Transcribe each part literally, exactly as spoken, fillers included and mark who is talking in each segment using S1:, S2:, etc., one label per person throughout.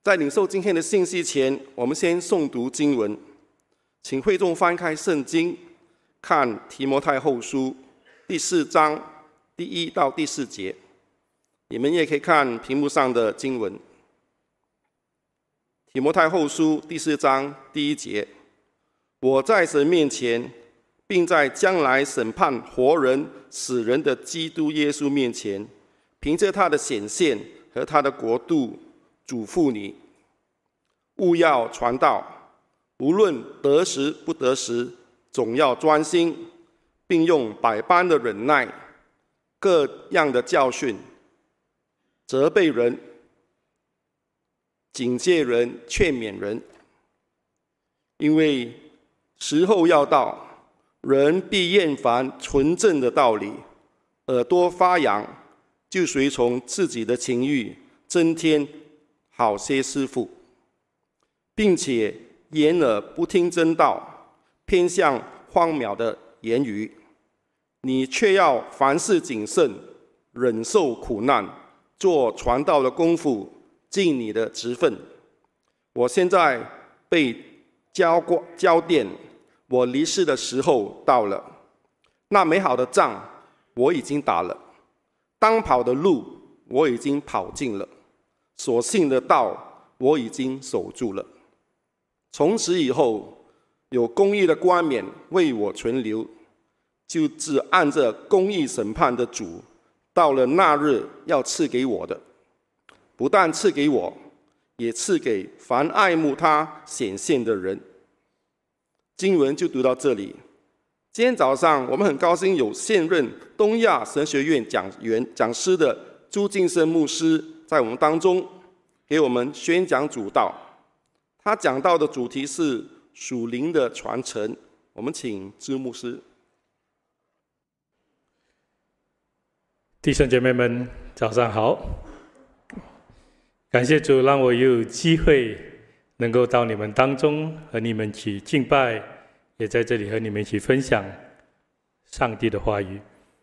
S1: 在领受今天的信息前，我们先诵读经文，请会众翻开圣经，看提摩太后书第四章第一到第四节。你们也可以看屏幕上的经文。提摩太后书第四章第一节：我在神面前，并在将来审判活人死人的基督耶稣面前，凭着他的显现和他的国度，嘱咐你，务要传道，无论得时不得时，总要专心，并用百般的忍耐，各样的教训，责备人，警戒人，劝勉人。因为时候要到，人必厌烦纯正的道理，耳朵发痒，就随从自己的情欲，增添好些师傅，并且掩耳不听真道，偏向荒谬的言语。你却要凡事谨慎，忍受苦难，做传道的功夫，尽你的职分。我现在被交过交奠，我离世的时候到了。那美好的仗我已经打了，当跑的路我已经跑尽了，所信的道我已经守住了。从此以后，有公义的冠冕为我存留，就是按着公义审判的主，到了那日要赐给我的。不但赐给我，也赐给凡爱慕他显现的人。经文就读到这里。今天早上我们很高兴有现任东亚神学院讲员讲师的朱敬生牧师在我们当中给我们宣讲主道。他讲到的主题是属灵的传承。我们请朱牧师。
S2: 弟兄姐妹们，早上好！感谢主，让我有机会能够到你们当中和你们一起敬拜，也在这里和你们一起分享上帝的话语。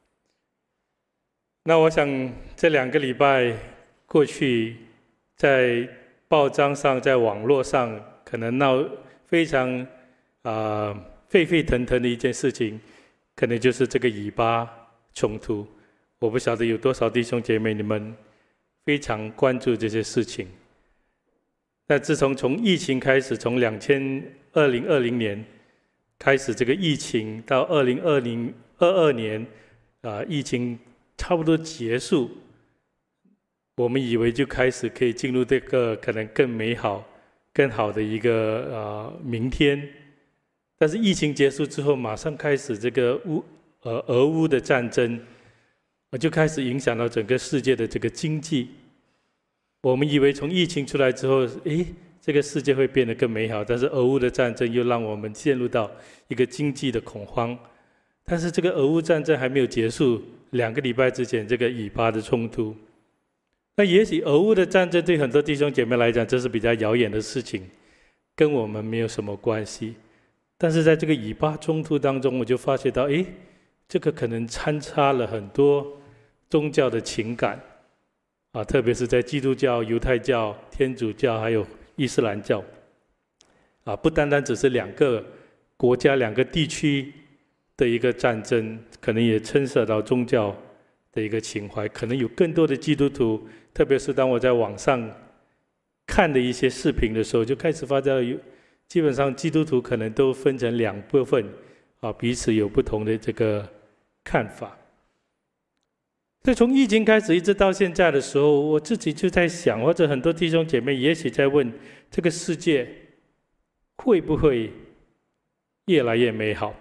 S2: 那我想这两个礼拜过去，在报章上，在网络上，可能闹非常啊、呃、沸沸腾腾的一件事情，可能就是这个以巴冲突。我不晓得有多少弟兄姐妹你们非常关注这些事情。那自从从疫情开始，从二零二零年开始这个疫情，到二零二零二二年啊、呃，疫情差不多结束，我们以为就开始可以进入这个可能更美好、更好的一个呃明天。但是疫情结束之后，马上开始这个乌呃俄乌的战争。就开始影响到整个世界的这个经济。我们以为从疫情出来之后，诶，这个世界会变得更美好，但是俄乌的战争又让我们陷入到一个经济的恐慌。但是这个俄乌战争还没有结束，两个礼拜之前这个以巴的冲突，那也许俄乌的战争对很多弟兄姐妹来讲，这是比较遥远的事情，跟我们没有什么关系。但是在这个以巴冲突当中，我就发觉到，诶，这个可能参差了很多宗教的情感啊，特别是在基督教、犹太教、天主教还有伊斯兰教啊，不单单只是两个国家、两个地区的一个战争，可能也牵涉到宗教的一个情怀。可能有更多的基督徒，特别是当我在网上看的一些视频的时候，就开始发觉有，基本上基督徒可能都分成两部分啊，彼此有不同的这个看法。所以从疫情开始一直到现在的时候，我自己就在想，或者很多弟兄姐妹也许在问，这个世界会不会越来越美好？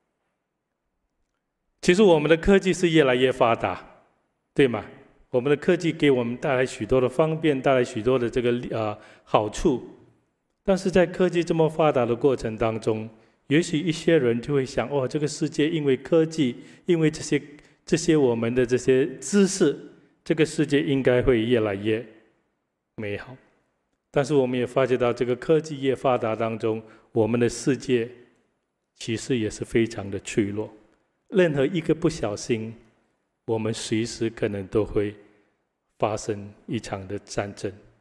S2: 其实我们的科技是越来越发达，对吗？我们的科技给我们带来许多的方便，带来许多的这个呃好处。但是在科技这么发达的过程当中，也许一些人就会想，哦，这个世界因为科技，因为这些这些我们的这些知识，这个世界应该会越来越美好。但是我们也发觉到，这个科技越发达当中，我们的世界其实也是非常的脆弱。任何一个不小心，我们随时可能都会发生一场的战争，而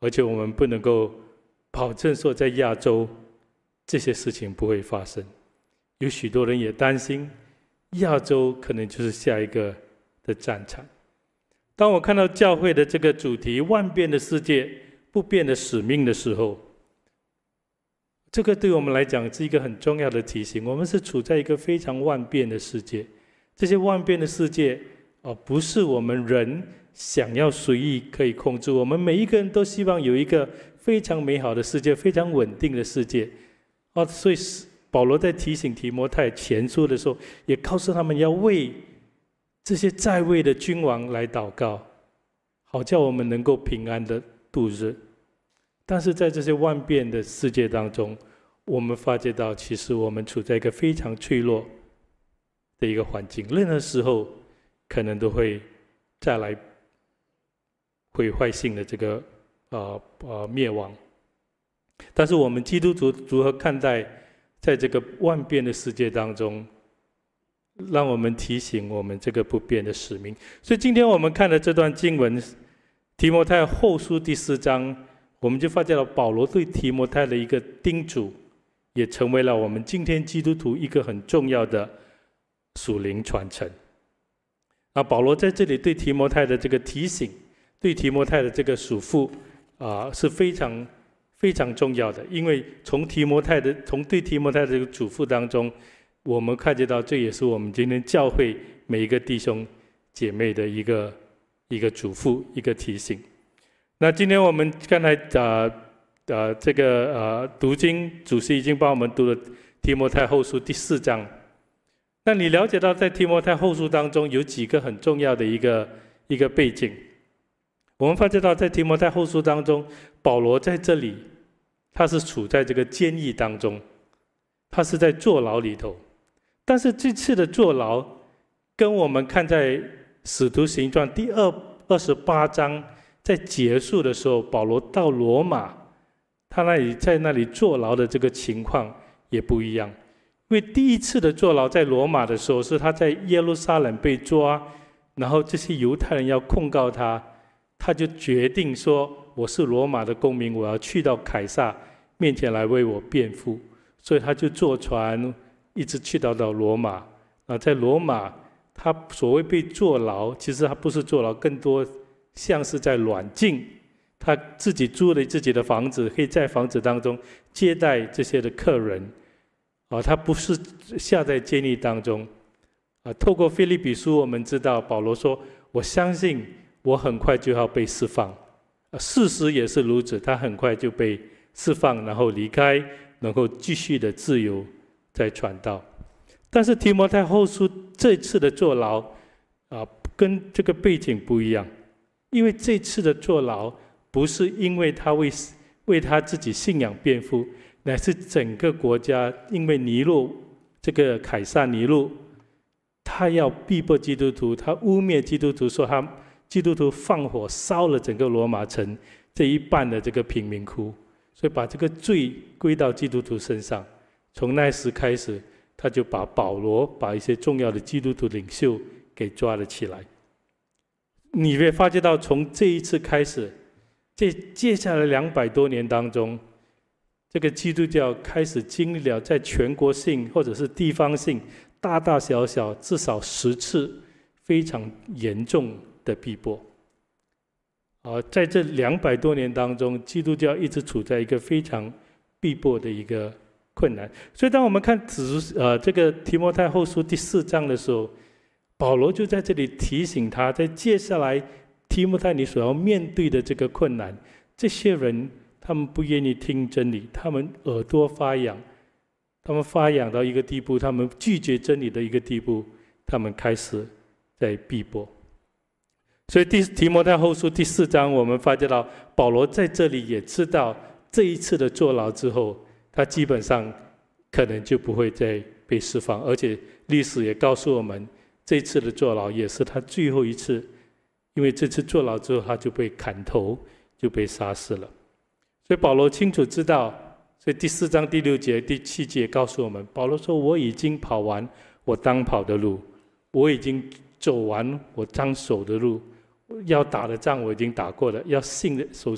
S2: 而且我们不能够保证说在亚洲这些事情不会发生。有许多人也担心亚洲可能就是下一个的战场。当我看到教会的这个主题万变的世界，不变的使命的时候，这个对我们来讲是一个很重要的提醒。我们是处在一个非常万变的世界，这些万变的世界哦，不是我们人想要随意可以控制。我们每一个人都希望有一个非常美好的世界，非常稳定的世界哦。所以保罗在提醒提摩太前书的时候，也告诉他们要为这些在位的君王来祷告，好叫我们能够平安的度日。但是在这些万变的世界当中，我们发觉到其实我们处在一个非常脆弱的一个环境，任何时候可能都会再来毁坏性的这个呃呃灭亡。但是我们基督徒如何看待在这个万变的世界当中，让我们提醒我们这个不变的使命。所以今天我们看的这段经文，提摩太后书第四章，我们就发现了保罗对提摩太的一个叮嘱，也成为了我们今天基督徒一个很重要的属灵传承。那保罗在这里对提摩太的这个提醒，对提摩太的这个嘱咐啊、呃，是非常非常重要的。因为从提摩太的从对提摩太的这个嘱咐当中，我们看见到这也是我们今天教会每一个弟兄姐妹的一个一个嘱咐，一个提醒。那今天我们刚才呃呃这个呃读经，主席已经帮我们读了提摩太后书第四章。那你了解到在提摩太后书当中有几个很重要的一个一个背景？我们发觉到在提摩太后书当中，保罗在这里他是处在这个监狱当中，他是在坐牢里头。但是这次的坐牢跟我们看在使徒行传第二二十八章在结束的时候，保罗到罗马，他那里在那里坐牢的这个情况也不一样。因为第一次的坐牢在罗马的时候，是他在耶路撒冷被抓，然后这些犹太人要控告他，他就决定说，我是罗马的公民，我要去到凯撒面前来为我辩护。所以他就坐船一直去到到罗马。啊，在罗马他所谓被坐牢，其实他不是坐牢，更多像是在软禁。他自己租了自己的房子，可以在房子当中接待这些的客人。啊，他不是下在监狱当中。啊，透过腓立比书我们知道，保罗说，我相信我很快就要被释放。啊，事实也是如此，他很快就被释放，然后离开，能够继续的自由在传道。但是提摩太后书这次的坐牢啊，跟这个背景不一样。因为这次的坐牢不是因为他为为他自己信仰辩护，乃是整个国家因为尼禄这个凯撒尼禄，他要逼迫基督徒，他污蔑基督徒，说他基督徒放火烧了整个罗马城这一半的这个贫民窟，所以把这个罪归到基督徒身上。从那时开始，他就把保罗把一些重要的基督徒领袖给抓了起来。你会发觉到，从这一次开始，这接下来两百多年当中，这个基督教开始经历了在全国性或者是地方性大大小小至少十次非常严重的逼迫。啊，在这两百多年当中，基督教一直处在一个非常逼迫的一个困难。所以当我们看呃这个提摩太后书第四章的时候，保罗就在这里提醒他，在接下来提摩太你所要面对的这个困难，这些人他们不愿意听真理，他们耳朵发痒，他们发痒到一个地步，他们拒绝真理的一个地步，他们开始在逼迫。所以第提摩太后书第四章，我们发觉到保罗在这里也知道，这一次的坐牢之后，他基本上可能就不会再被释放，而且历史也告诉我们，这次的坐牢也是他最后一次，因为这次坐牢之后，他就被砍头，就被杀死了。所以保罗清楚知道，所以第四章第六节、第七节告诉我们，保罗说：“我已经跑完我当跑的路，我已经走完我当走的路，要打的仗我已经打过了，要信的所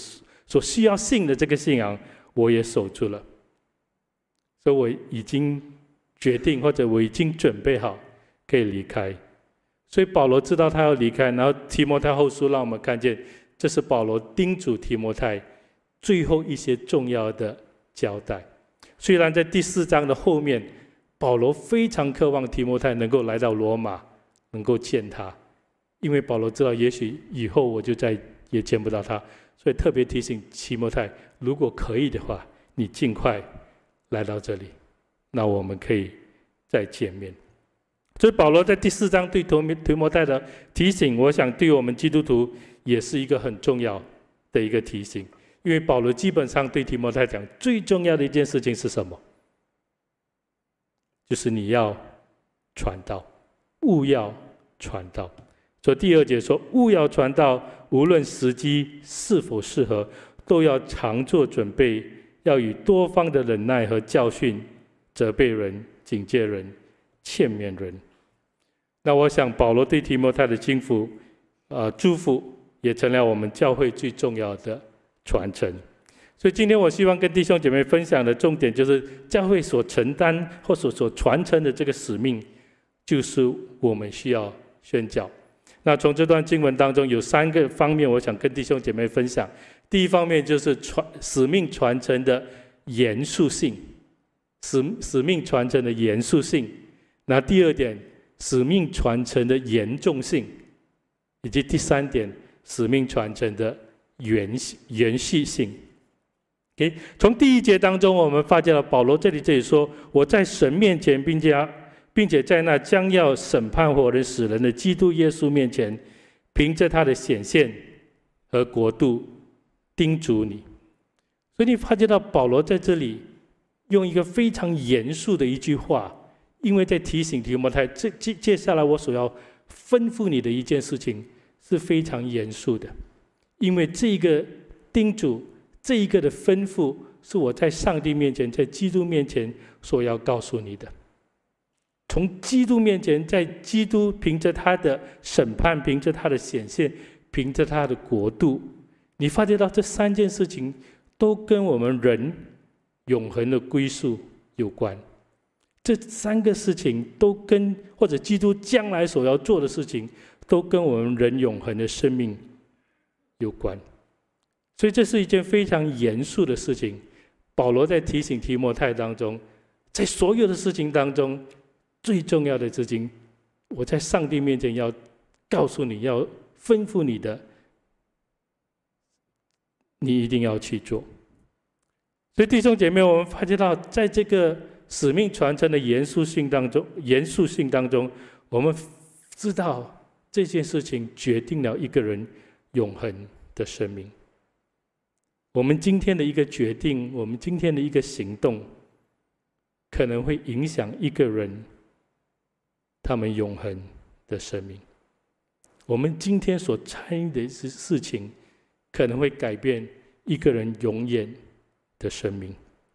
S2: 所需要信的这个信仰，我也守住了。所以我已经决定，或者我已经准备好可以离开。所以保罗知道他要离开，然后提摩太后书让我们看见，这是保罗叮嘱提摩太最后一些重要的交代。虽然在第四章的后面，保罗非常渴望提摩太能够来到罗马，能够见他，因为保罗知道也许以后我就再也见不到他，所以特别提醒提摩太，如果可以的话，你尽快来到这里，那我们可以再见面。所以保罗在第四章对提摩太的提醒，我想对我们基督徒也是一个很重要的一个提醒。因为保罗基本上对提摩太讲，最重要的一件事情是什么？就是你要传道，务要传道。所以第二节说，务要传道，无论时机是否适合，都要常做准备，要以多方的忍耐和教训，责备人、警戒人、劝勉人。那我想保罗对提摩太的经福、呃、祝福，也成了我们教会最重要的传承。所以今天我希望跟弟兄姐妹分享的重点，就是教会所承担或所所传承的这个使命，就是我们需要宣教。那从这段经文当中有三个方面，我想跟弟兄姐妹分享。第一方面就是传使命传承的严肃性，使使命传承的严肃性。那第二点，使命传承的严重性，以及第三点，使命传承的延延续性。Okay? 从第一节当中，我们发现了保罗这里这里说：“我在神面前，并且并且在那将要审判活人死人的基督耶稣面前，凭着他的显现和国度，叮嘱你。”所以你发现到保罗在这里用一个非常严肃的一句话，因为在提醒提摩太，这接接下来我所要吩咐你的一件事情是非常严肃的，因为这个叮嘱。这一个的吩咐是我在上帝面前，在基督面前所要告诉你的。从基督面前，在基督凭着他的审判，凭着他的显现，凭着他的国度，你发觉到这三件事情都跟我们人永恒的归宿有关。这三个事情都跟，或者基督将来所要做的事情，都跟我们人永恒的生命有关。所以这是一件非常严肃的事情。保罗在提醒提摩太当中，在所有的事情当中，最重要的事情，我在上帝面前要告诉你，要吩咐你的，你一定要去做。所以弟兄姐妹，我们发觉到，在这个使命传承的严肃性当中，严肃性当中，我们知道这件事情决定了一个人永恒的生命。我们今天的一个决定，我们今天的一个行动，可能会影响一个人他们永恒的生命。我们今天所参与的事情，可能会改变一个人永远的生命。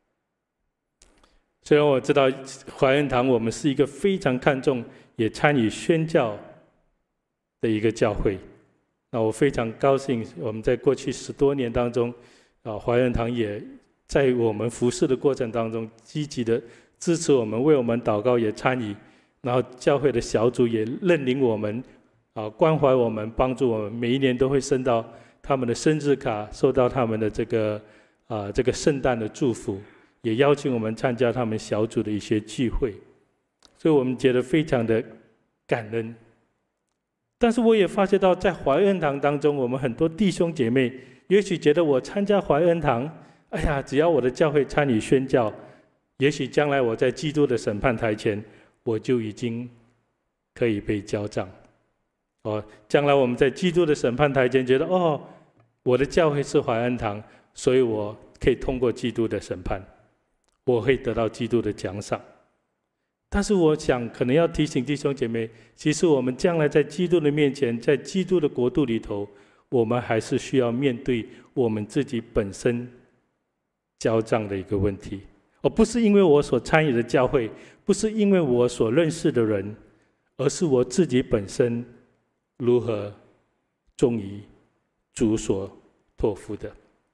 S2: 虽然我知道怀恩堂我们是一个非常看重也参与宣教的一个教会，那我非常高兴，我们在过去十多年当中，啊，怀恩堂也在我们服事的过程当中，积极的支持我们，为我们祷告，也参与。然后教会的小组也认领我们，啊，关怀我们，帮助我们。每一年都会收到他们的生日卡，收到他们的这个啊这个圣诞的祝福，也邀请我们参加他们小组的一些聚会。所以我们觉得非常的感恩。但是我也发觉到，在怀恩堂当中，我们很多弟兄姐妹，也许觉得我参加怀恩堂，哎呀，只要我的教会参与宣教，也许将来我在基督的审判台前，我就已经可以被交账。哦，将来我们在基督的审判台前，觉得哦，我的教会是怀恩堂，所以我可以通过基督的审判，我会得到基督的奖赏。但是我想，可能要提醒弟兄姐妹，其实我们将来在基督的面前，在基督的国度里头，我们还是需要面对我们自己本身交账的一个问题，而不是因为我所参与的教会，不是因为我所认识的人，而是我自己本身如何忠于主所托付的。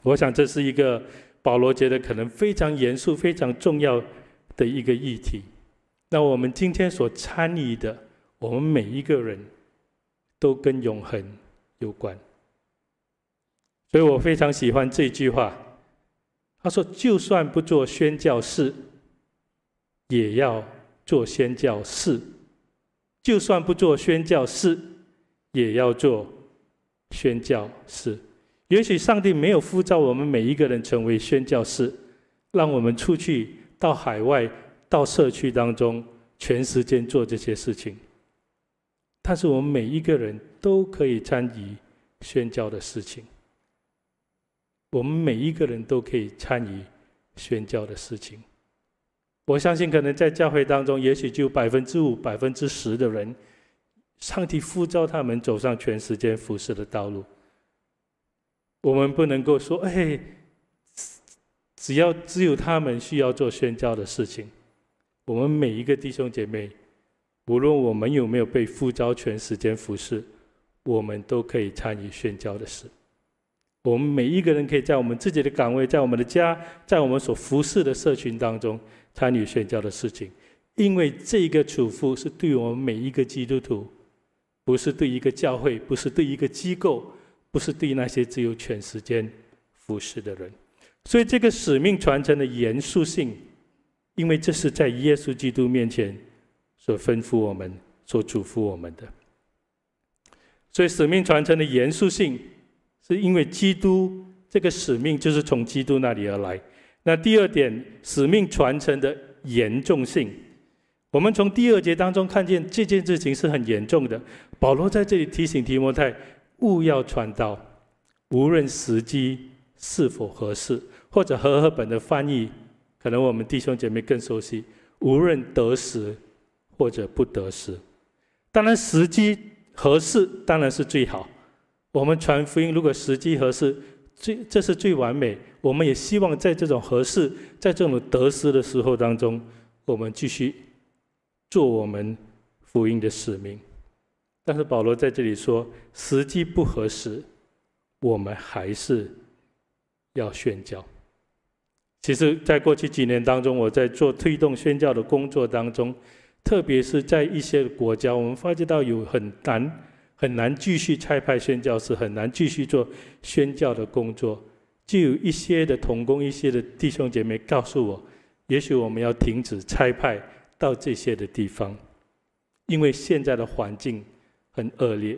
S2: 我想这是一个保罗觉得可能非常严肃、非常重要的一个议题。那我们今天所参与的，我们每一个人都跟永恒有关。所以我非常喜欢这句话，他说：“就算不做宣教士，也要做宣教士；就算不做宣教士，也要做宣教士。”也许上帝没有呼召我们每一个人成为宣教士，让我们出去到海外、到社区当中，全时间做这些事情。但是我们每一个人都可以参与宣教的事情。我们每一个人都可以参与宣教的事情。我相信，可能在教会当中，也许就百分之五、百分之十的人，上帝呼召他们走上全时间服事的道路。我们不能够说，哎，只要只有他们需要做宣教的事情。我们每一个弟兄姐妹，无论我们有没有被呼召全时间服事，我们都可以参与宣教的事。我们每一个人可以在我们自己的岗位，在我们的家，在我们所服侍的社群当中参与宣教的事情，因为这个嘱咐是对我们每一个基督徒，不是对一个教会，不是对一个机构，不是对那些只有全时间服侍的人。所以这个使命传承的严肃性，因为这是在耶稣基督面前所吩咐我们、所嘱咐我们的。所以使命传承的严肃性，是因为基督这个使命就是从基督那里而来。那第二点，使命传承的严重性，我们从第二节当中看见这件事情是很严重的。保罗在这里提醒提摩太，务要传道，无论时机是否合适，或者和合本的翻译，可能我们弟兄姐妹更熟悉，无论得时或者不得时。当然时机合适当然是最好，我们传福音如果时机合适，最这是最完美。我们也希望在这种合适，在这种得失的时候当中，我们继续做我们福音的使命。但是保罗在这里说，时机不合适，我们还是要宣教。其实在过去几年当中，我在做推动宣教的工作当中，特别是在一些国家，我们发觉到有很难很难继续差派宣教士，很难继续做宣教的工作。就有一些的同工、一些的弟兄姐妹告诉我，也许我们要停止差派到这些的地方，因为现在的环境很恶劣。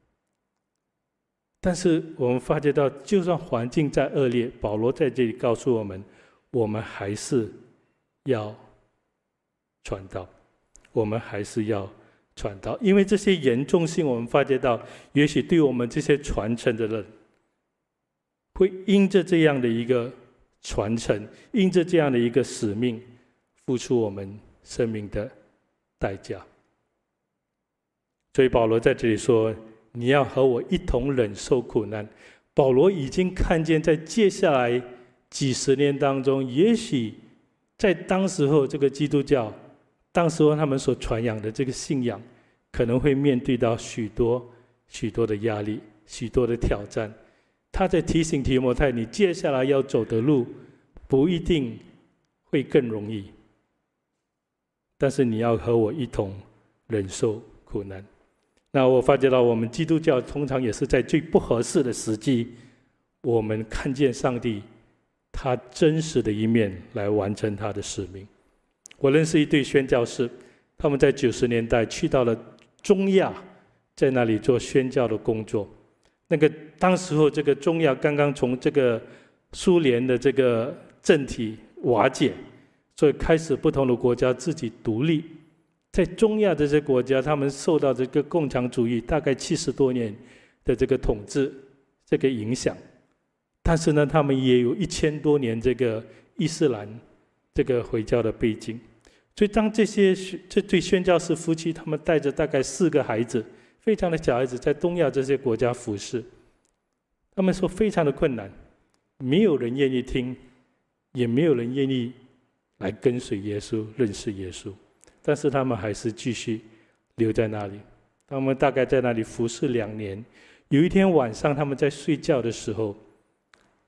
S2: 但是我们发觉到，就算环境再恶劣，保罗在这里告诉我们，我们还是要传道，我们还是要传道。因为这些严重性，我们发觉到，也许对我们这些传承的人，会因着这样的一个传承，因着这样的一个使命，付出我们生命的代价。所以保罗在这里说，你要和我一同忍受苦难。保罗已经看见，在接下来几十年当中，也许在当时候这个基督教，当时候他们所传扬的这个信仰，可能会面对到许多许多的压力，许多的挑战。他在提醒提摩太，你接下来要走的路不一定会更容易，但是你要和我一同忍受苦难。那我发觉到，我们基督教通常也是在最不合适的时机，我们看见上帝他真实的一面来完成他的使命。我认识一对宣教士，他们在九十年代去到了中亚，在那里做宣教的工作。那个当时候，这个中亚刚刚从这个苏联的这个政体瓦解，所以开始不同的国家自己独立。在中亚这些国家，他们受到这个共产主义大概七十多年的这个统治这个影响，但是呢，他们也有一千多年这个伊斯兰这个回教的背景。所以当这些这对宣教士夫妻，他们带着大概四个孩子，非常的小孩子，在东亚这些国家服侍，他们说非常的困难，没有人愿意听，也没有人愿意来跟随耶稣、认识耶稣，但是他们还是继续留在那里。他们大概在那里服侍两年。有一天晚上，他们在睡觉的时候，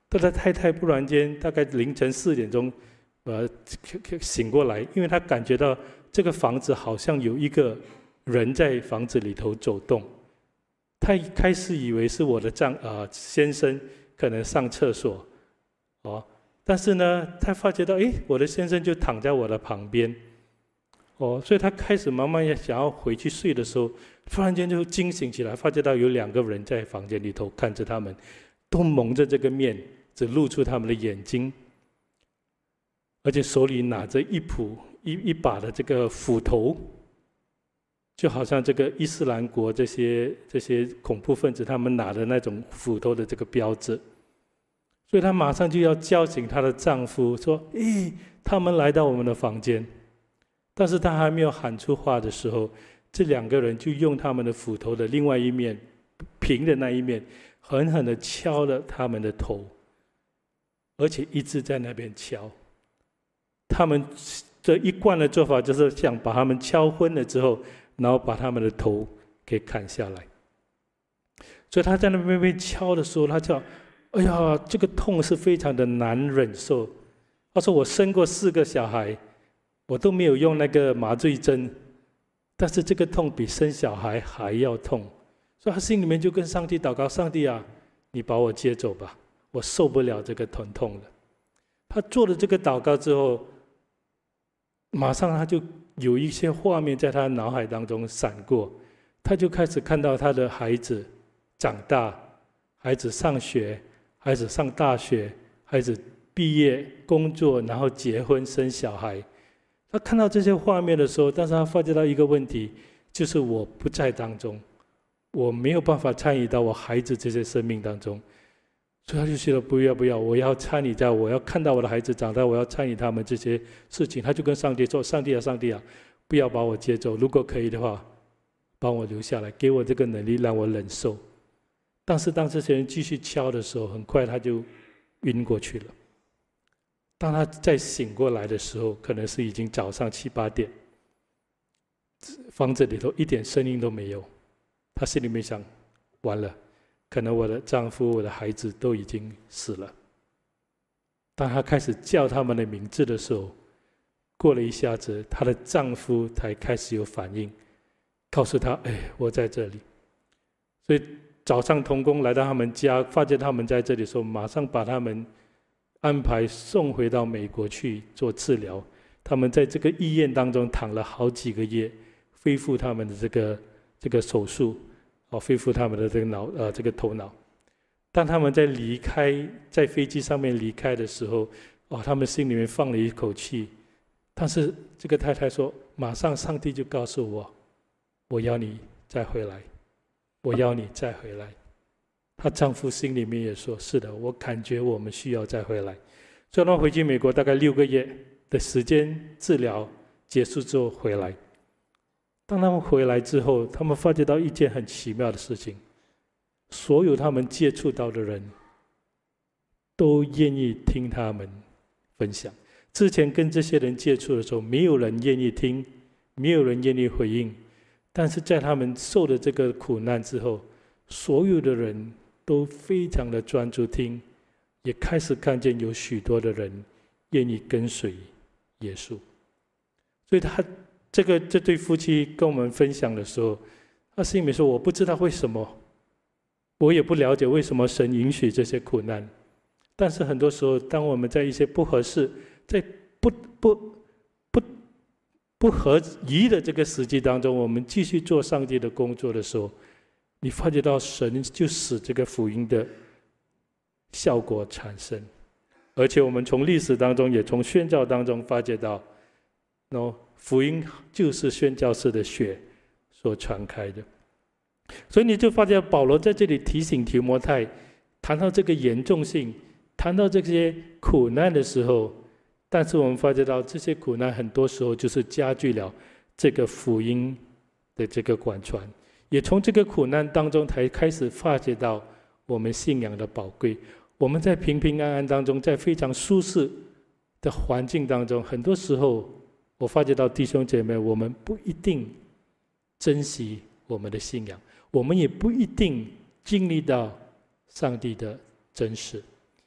S2: 他的太太突然间大概凌晨四点钟，呃，醒过来，因为他感觉到这个房子好像有一个人在房子里头走动。他一开始以为是我的丈啊、呃、先生可能上厕所，哦，但是呢，他发觉到，哎，我的先生就躺在我的旁边，哦，所以他开始慢慢想要回去睡的时候，突然间就惊醒起来，发觉到有两个人在房间里头看着他们，都蒙着这个面，只露出他们的眼睛，而且手里拿着一斧一一把的这个斧头。就好像这个伊斯兰国这些这些恐怖分子，他们拿的那种斧头的这个标志，所以她马上就要叫醒她的丈夫，说：“咦，他们来到我们的房间。”但是她还没有喊出话的时候，这两个人就用他们的斧头的另外一面，平的那一面，狠狠地敲了他们的头，而且一直在那边敲。他们这一贯的做法就是想把他们敲昏了之后，然后把他们的头给砍下来。所以他在那边被敲的时候，他叫：“哎呀，这个痛是非常的难忍受。”他说：“我生过四个小孩，我都没有用那个麻醉针，但是这个痛比生小孩还要痛。”所以他心里面就跟上帝祷告：“上帝啊，你把我接走吧，我受不了这个疼痛了。”他做了这个祷告之后，马上他就有一些画面在他脑海当中闪过，他就开始看到他的孩子长大，孩子上学，孩子上大学，孩子毕业工作，然后结婚生小孩。他看到这些画面的时候，但是他发觉到一个问题，就是我不在当中，我没有办法参与到我孩子这些生命当中。所以他就觉得不要不要，我要参与在，我要看到我的孩子长大，我要参与他们这些事情。他就跟上帝说：“上帝啊，上帝啊，不要把我接走，如果可以的话，帮我留下来，给我这个能力让我忍受。”但是当这些人继续敲的时候，很快他就晕过去了。当他再醒过来的时候，可能是已经早上七八点，房子里头一点声音都没有。他心里面想：完了。可能我的丈夫、我的孩子都已经死了。当她开始叫他们的名字的时候，过了一下子，她的丈夫才开始有反应，告诉她：“哎，我在这里。”所以早上同工来到他们家，发现他们在这里的时候，马上把他们安排送回到美国去做治疗。他们在这个医院当中躺了好几个月，恢复他们的这个这个手术。哦，恢复他们的这个脑呃这个头脑。当他们在离开在飞机上面离开的时候，哦，他们心里面放了一口气。但是这个太太说，马上上帝就告诉我，我要你再回来，我要你再回来。她丈夫心里面也说，是的，我感觉我们需要再回来。所以他们回去美国大概六个月的时间治疗结束之后回来。当他们回来之后，他们发觉到一件很奇妙的事情：所有他们接触到的人，都愿意听他们分享。之前跟这些人接触的时候，没有人愿意听，没有人愿意回应。但是在他们受了这个苦难之后，所有的人都非常的专注听，也开始看见有许多的人愿意跟随耶稣。所以他。这个这对夫妻跟我们分享的时候，他心里面说：“我不知道为什么，我也不了解为什么神允许这些苦难。但是很多时候，当我们在一些不合适、在不不不不合宜的这个时机当中，我们继续做上帝的工作的时候，你发觉到神就使这个福音的效果产生。而且我们从历史当中，也从宣教当中发觉到，喏。”福音就是宣教士的血所传开的，所以你就发现保罗在这里提醒提摩太，谈到这个严重性，谈到这些苦难的时候，但是我们发觉到这些苦难很多时候就是加剧了这个福音的这个广传，也从这个苦难当中才开始发觉到我们信仰的宝贵。我们在平平安安当中，在非常舒适的环境当中，很多时候。我发觉到弟兄姐妹，我们不一定珍惜我们的信仰，我们也不一定经历到上帝的真实。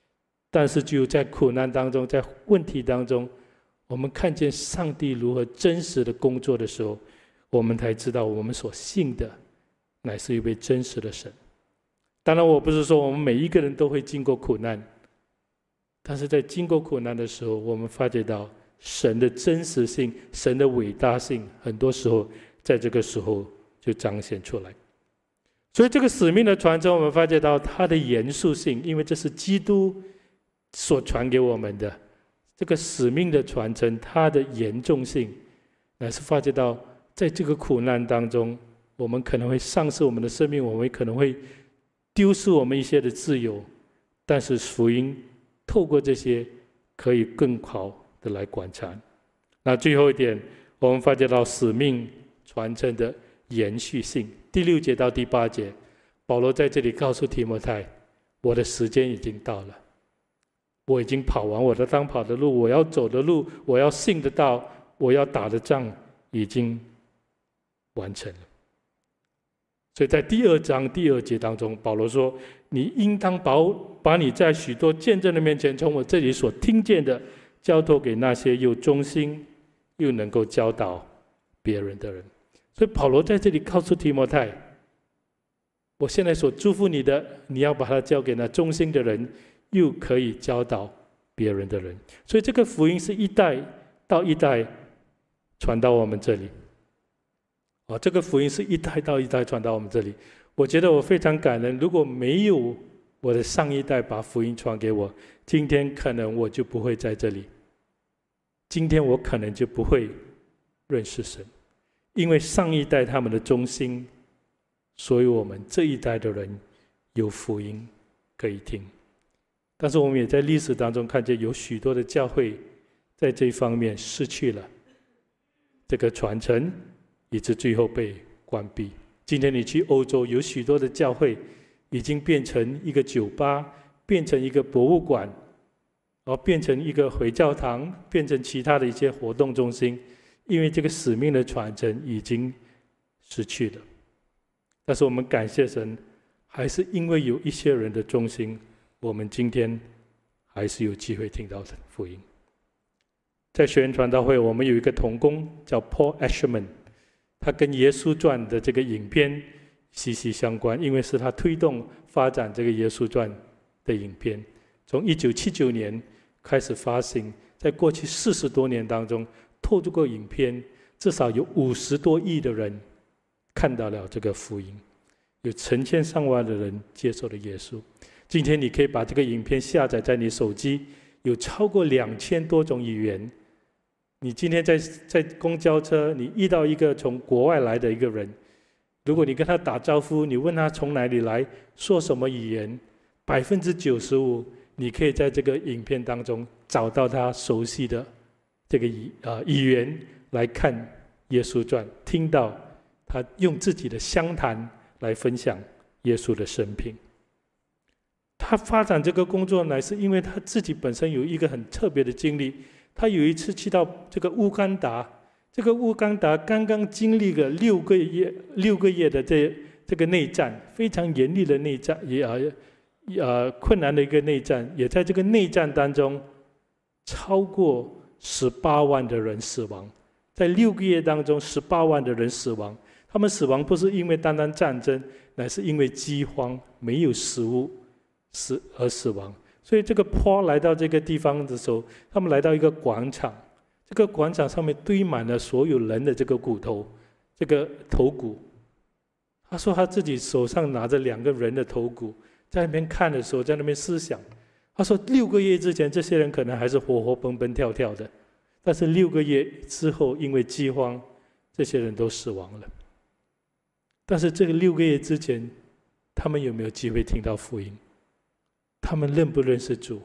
S2: 但是只有在苦难当中，在问题当中，我们看见上帝如何真实的工作的时候，我们才知道我们所信的乃是一位真实的神。当然，我不是说我们每一个人都会经过苦难，但是在经过苦难的时候，我们发觉到神的真实性、神的伟大性，很多时候在这个时候就彰显出来。所以这个使命的传承，我们发觉到它的严肃性，因为这是基督所传给我们的。这个使命的传承，它的严重性，乃是发觉到在这个苦难当中，我们可能会丧失我们的生命，我们可能会丢失我们一些的自由，但是福音透过这些可以更好的来观察。那最后一点，我们发觉到使命传承的延续性。第六节到第八节，保罗在这里告诉提摩太，我的时间已经到了，我已经跑完我的当跑的路，我要走的路，我要信的道，我要打的仗已经完成了。所以在第二章第二节当中，保罗说，你应当把把你在许多见证的面前从我这里所听见的交托给那些又忠心又能够教导别人的人。所以保罗在这里告诉提摩太，我现在所祝福你的，你要把它交给那忠心的人，又可以教导别人的人。所以这个福音是一代到一代传到我们这里。哦，这个福音是一代到一代传到我们这里。我觉得我非常感恩，如果没有我的上一代把福音传给我，今天可能我就不会在这里，今天我可能就不会认识神。因为上一代他们的忠心，所以我们这一代的人有福音可以听。但是我们也在历史当中看见有许多的教会在这一方面失去了这个传承，以致最后被关闭。今天你去欧洲，有许多的教会已经变成一个酒吧，变成一个博物馆，然后变成一个回教堂，变成其他的一些活动中心，因为这个使命的传承已经失去了。但是我们感谢神，还是因为有一些人的忠心，我们今天还是有机会听到福音。在学园传道会，我们有一个同工叫 Paul Asherman， 他跟耶稣传的这个影片息息相关，因为是他推动发展这个耶稣传的影片。从一九七九年开始发行，在过去四十多年当中，透过影片，至少有五十多亿的人看到了这个福音，有成千上万的人接受了耶稣。今天你可以把这个影片下载在你手机，有超过两千多种语言。你今天在在公交车，你遇到一个从国外来的一个人，如果你跟他打招呼，你问他从哪里来，说什么语言，百分之九十五，你可以在这个影片当中找到他熟悉的这个语啊语言来看耶稣传，听到他用自己的乡谈来分享耶稣的生平。他发展这个工作乃是因为他自己本身有一个很特别的经历。他有一次去到这个乌干达，这个乌干达刚刚经历了六个月六个月的这这个内战，非常严厉的内战，也呃呃困难的一个内战，也在这个内战当中，超过十八万的人死亡，在六个月当中，十八万的人死亡。他们死亡不是因为单单战争，乃是因为饥荒，没有食物死而死亡。所以这个坡来到这个地方的时候，他们来到一个广场，这个广场上面堆满了所有人的这个骨头，这个头骨。他说他自己手上拿着两个人的头骨，在那边看的时候，在那边思想。他说六个月之前，这些人可能还是活活蹦蹦跳跳的，但是六个月之后，因为饥荒，这些人都死亡了。但是这个六个月之前，他们有没有机会听到福音？他们认不认识主？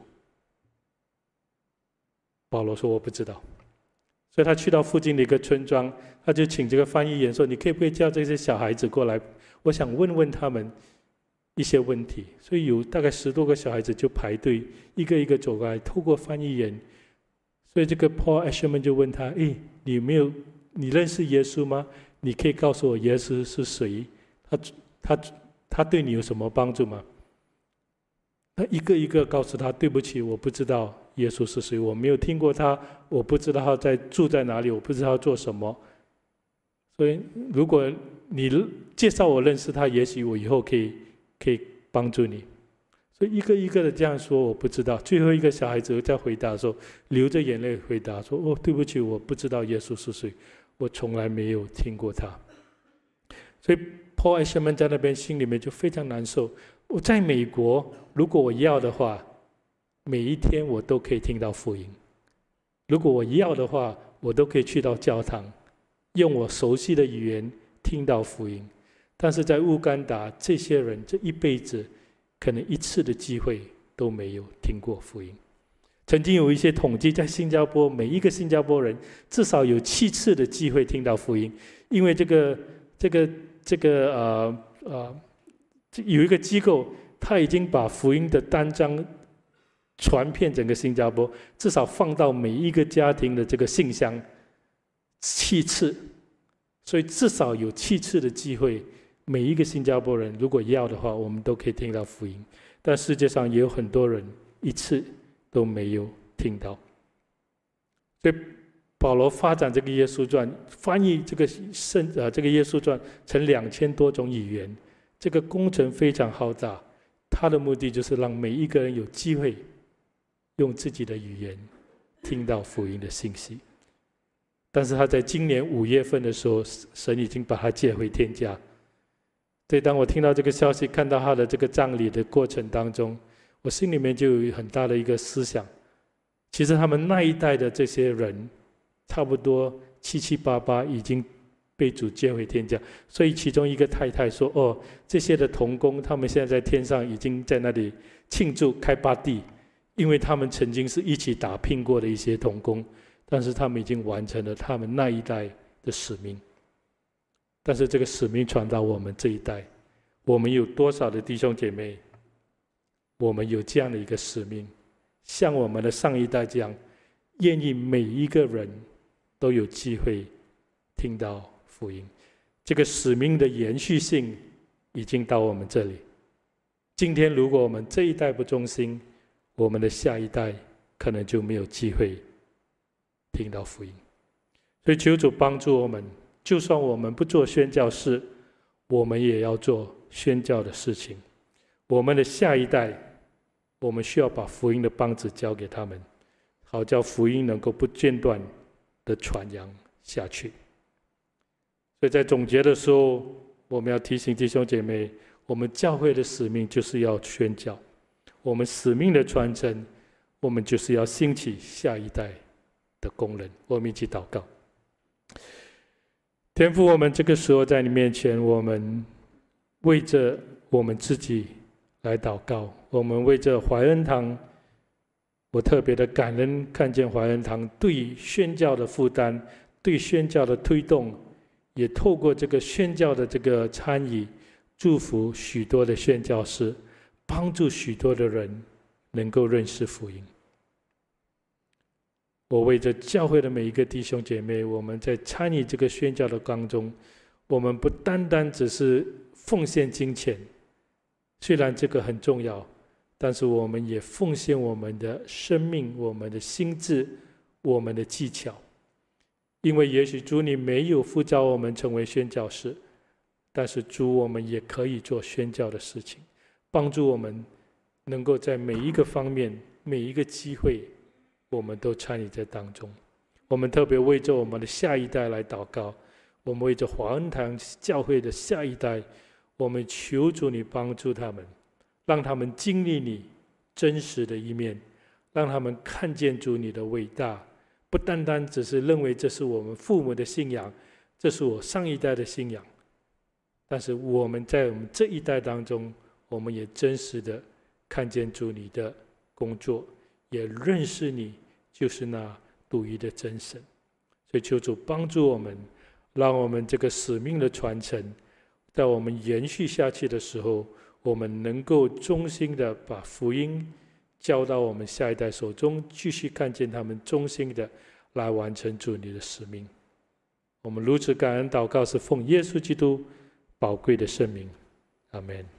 S2: 保罗说我不知道。所以他去到附近的一个村庄，他就请这个翻译员说，你可以不可以叫这些小孩子过来，我想问问他们一些问题。所以有大概十多个小孩子就排队，一个一个走过来，透过翻译员。所以这个 Paul Asherman 就问他，诶，你有没有你认识耶稣吗？你可以告诉我耶稣是谁？他他他对你有什么帮助吗？ 那一个一个告诉他，对不起，我不知道耶稣是谁，我没有听过他，我不知道他在住在哪里，我不知道他做什么。所以如果你介绍我认识他，也许我以后可以可以帮助你。所以一个一个的这样说，我不知道。最后一个小孩子在回答的时候，流着眼泪回答说：“哦，对不起，我不知道耶稣是谁，我从来没有听过他。”所以 Paul Eichmann 在那边心里面就非常难受。我在美国，如果我要的话，每一天我都可以听到福音；如果我要的话，我都可以去到教堂，用我熟悉的语言听到福音。但是在乌干达，这些人这一辈子可能一次的机会都没有听过福音。曾经有一些统计，在新加坡，每一个新加坡人至少有七次的机会听到福音，因为这个这个这个呃呃，有一个机构，他已经把福音的单张传遍整个新加坡，至少放到每一个家庭的这个信箱七次，所以至少有七次的机会，每一个新加坡人如果要的话，我们都可以听到福音。但世界上也有很多人一次都没有听到。所以保罗发展这个耶稣传，翻译这个圣呃这个耶稣传成两千多种语言，这个工程非常浩大。他的目的就是让每一个人有机会用自己的语言听到福音的信息。但是他在今年五月份的时候，神已经把他接回天家。所以当我听到这个消息，看到他的这个葬礼的过程当中，我心里面就有很大的一个思想。其实他们那一代的这些人，差不多七七八八已经被主接回天家。所以其中一个太太说：“哦，这些的同工，他们现在在天上已经在那里庆祝开 party， 因为他们曾经是一起打拼过的一些同工，但是他们已经完成了他们那一代的使命。但是这个使命传到我们这一代，我们有多少的弟兄姐妹，我们有这样的一个使命，像我们的上一代这样，愿意每一个人都有机会听到福音。这个使命的延续性已经到我们这里。今天如果我们这一代不忠心，我们的下一代可能就没有机会听到福音。所以求主帮助我们，就算我们不做宣教士，我们也要做宣教的事情。我们的下一代，我们需要把福音的棒子交给他们，好叫福音能够不间断的传扬下去。所以在总结的时候，我们要提醒弟兄姐妹，我们教会的使命就是要宣教，我们使命的传承，我们就是要兴起下一代的工人。我们一起祷告。天父，我们这个时候在你面前，我们为着我们自己来祷告，我们为着怀恩堂，我特别的感恩，看见怀恩堂对宣教的负担，对宣教的推动，也透过这个宣教的这个参与，祝福许多的宣教士，帮助许多的人能够认识福音。我为着教会的每一个弟兄姐妹，我们在参与这个宣教的当中，我们不单单只是奉献金钱，虽然这个很重要，但是我们也奉献我们的生命、我们的心智、我们的技巧。因为也许主你没有呼召我们成为宣教士，但是主我们也可以做宣教的事情，帮助我们能够在每一个方面、每一个机会，我们都参与在当中。我们特别为着我们的下一代来祷告，我们为着华恩堂教会的下一代，我们求主你帮助他们，让他们经历你真实的一面，让他们看见主你的伟大，不单单只是认为这是我们父母的信仰，这是我上一代的信仰，但是我们在我们这一代当中，我们也真实的看见主你的工作，也认识你就是那独一的真神。所以求主帮助我们，让我们这个使命的传承，在我们延续下去的时候，我们能够忠心的把福音交到我们下一代手中，继续看见他们忠心的来完成主你的使命。我们如此感恩祷告，是奉耶稣基督宝贵的圣名，阿们。